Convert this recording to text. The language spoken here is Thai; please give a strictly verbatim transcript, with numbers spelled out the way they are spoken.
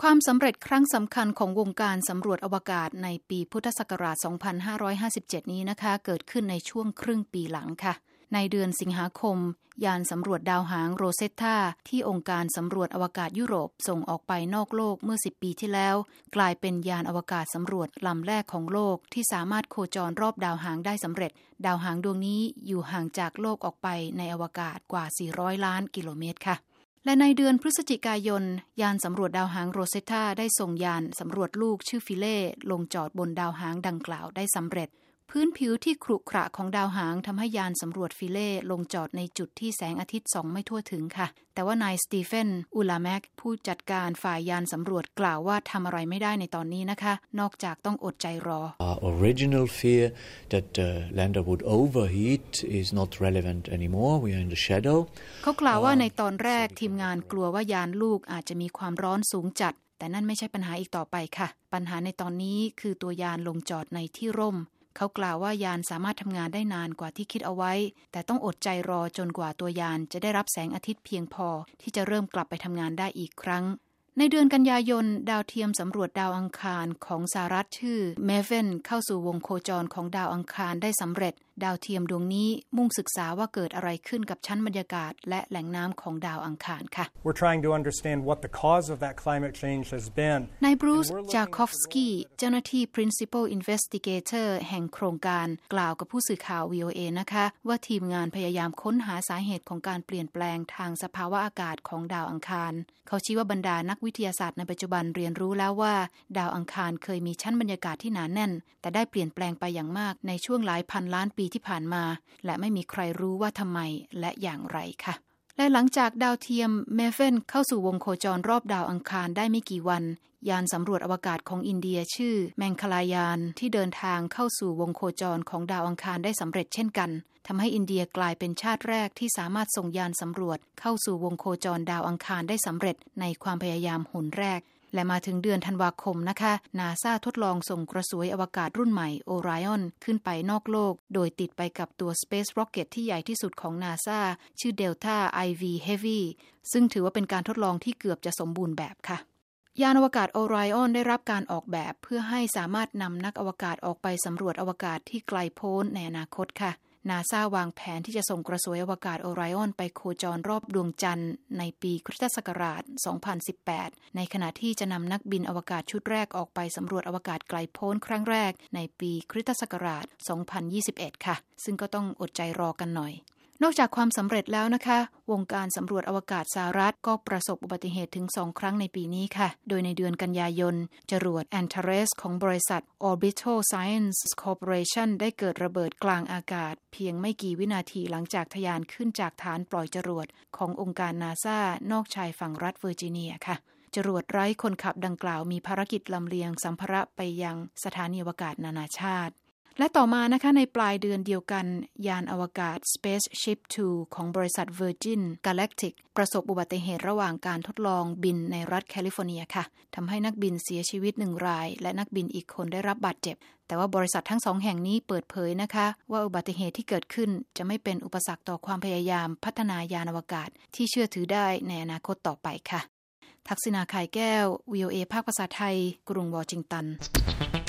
ความสำเร็จครั้งสำคัญของวงการสำรวจอวกาศในปีพุทธศักราช สองพันห้าร้อยห้าสิบเจ็ด นี้นะคะเกิดขึ้นในช่วงครึ่งปีหลังค่ะในเดือนสิงหาคมยานสำรวจดาวหางโรเซตตาที่องค์การสำรวจอวกาศยุโรปส่งออกไปนอกโลกเมื่อสิบปีที่แล้วกลายเป็นยานอวกาศสำรวจลำแรกของโลกที่สามารถโคจรรอบดาวหางได้สำเร็จดาวหางดวงนี้อยู่ห่างจากโลกออกไปในอวกาศกว่าสี่ร้อยล้านกิโลเมตรค่ะและในเดือนพฤศจิกายนยานสำรวจดาวหางโรเซตตาได้ส่งยานสำรวจลูกชื่อฟิเล่ลงจอดบนดาวหางดังกล่าวได้สำเร็จพื้นผิวที่ขรุขระของดาวหางทำให้ยานสำรวจฟิเล่ลงจอดในจุดที่แสงอาทิตย์ส่องไม่ทั่วถึงค่ะแต่ว่านายสตีเฟนอูลาแมกผู้จัดการฝ่ายยานสำรวจกล่าวว่าทำอะไรไม่ได้ในตอนนี้นะคะนอกจากต้องอดใจรอ Our original fear that the lander would overheat is not relevant anymore. We are in the shadow. เขากล่าวว่าในตอนแรกทีมงานกลัวว่ายานลูกอาจจะมีความร้อนสูงจัดแต่นั่นไม่ใช่ปัญหาอีกต่อไปค่ะปัญหาในตอนนี้คือตัวยานลงจอดในที่ร่มเขากล่าวว่ายานสามารถทำงานได้นานกว่าที่คิดเอาไว้แต่ต้องอดใจรอจนกว่าตัวยานจะได้รับแสงอาทิตย์เพียงพอที่จะเริ่มกลับไปทำงานได้อีกครั้งในเดือนกันยายนดาวเทียมสำรวจดาวอังคารของสหรัฐชื่อ Maven เข้าสู่วงโคจรของดาวอังคารได้สำเร็จดาวเทียมดวงนี้มุ่งศึกษาว่าเกิดอะไรขึ้นกับชั้นบรรยากาศและแหล่งน้ำของดาวอังคารค่ะ We're trying to understand what the cause of that climate change has been นายบรูซ จาคอฟสกี้เจ้าหน้าที่ Principal Investigator แห่งโครงการกล่าวกับผู้สื่อข่าว วี โอ เอ นะคะว่าทีมงานพยายามค้นหาสาเหตุของการเปลี่ยนแปลงทางสภาวะอากาศของดาวอังคารเขาชี้ว่าบรรดานักวิทยาศาสตร์ในปัจจุบันเรียนรู้แล้วว่าดาวอังคารเคยมีชั้นบรรยากาศที่หนาแน่นแต่ได้เปลี่ยนแปลงไปอย่างมากในช่วงหลายพันล้านปีที่ผ่านมาและไม่มีใครรู้ว่าทำไมและอย่างไรค่ะและหลังจากดาวเทียมเมเฟนเข้าสู่วงโคจรรอบดาวอังคารได้ไม่กี่วันยานสำรวจอวกาศของอินเดียชื่อแมงคลายานที่เดินทางเข้าสู่วงโคจรของดาวอังคารได้สำเร็จเช่นกันทำให้อินเดียกลายเป็นชาติแรกที่สามารถส่งยานสำรวจเข้าสู่วงโคจรดาวอังคารได้สำเร็จในความพยายามหนแรกและมาถึงเดือนธันวาคมนะคะ NASA ทดลองส่งกระสวยอวกาศรุ่นใหม่ Orion ขึ้นไปนอกโลกโดยติดไปกับตัว Space Rocket ที่ใหญ่ที่สุดของ NASA ชื่อ Delta ไอ วี Heavy ซึ่งถือว่าเป็นการทดลองที่เกือบจะสมบูรณ์แบบค่ะยานอวกาศ Orion ได้รับการออกแบบเพื่อให้สามารถนำนักอวกาศออกไปสำรวจอวกาศที่ไกลโพ้นในอนาคตค่ะNASA วางแผนที่จะส่งกระสวยอวกาศ Orion ไปโคจรรอบดวงจันทร์ในปีคริสตศักราช สองพันสิบแปด ในขณะที่จะนำนักบินอวกาศชุดแรกออกไปสำรวจอวกาศไกลโพ้นครั้งแรกในปีคริสตศักราช สองพันยี่สิบเอ็ด ค่ะซึ่งก็ต้องอดใจรอกันหน่อยนอกจากความสำเร็จแล้วนะคะวงการสำรวจอวกาศสหรัฐก็ประสบอุบัติเหตุถึงสองครั้งในปีนี้ค่ะโดยในเดือนกันยายนจรวด Antares ของบริษัท Orbital Science Corporation ได้เกิดระเบิดกลางอากาศเพียงไม่กี่วินาทีหลังจากทะยานขึ้นจากฐานปล่อยจรวดขององค์การ NASA นอกชายฝั่งรัฐเวอร์จิเนียค่ะจรวดไร้คนขับดังกล่าวมีภารกิจลำเลียงสัมภาระไปยังสถานีอวกาศนานาชาติและต่อมานะคะในปลายเดือนเดียวกันยานอวกาศ Spaceship ทู ของบริษัท Virgin Galactic ประสบอุบัติเหตุระหว่างการทดลองบินในรัฐแคลิฟอร์เนียค่ะทำให้นักบินเสียชีวิตหนึ่งรายและนักบินอีกคนได้รับบาดเจ็บแต่ว่าบริษัททั้งสองแห่งนี้เปิดเผยนะคะว่าอุบัติเหตุที่เกิดขึ้นจะไม่เป็นอุปสรรคต่อความพยายามพัฒนายานอวกาศที่เชื่อถือได้ในอนาคตต่อไปค่ะทักษิณา ข่ายแก้ว วี โอ เอ ภาคภาษาไทยกรุงวอชิงตัน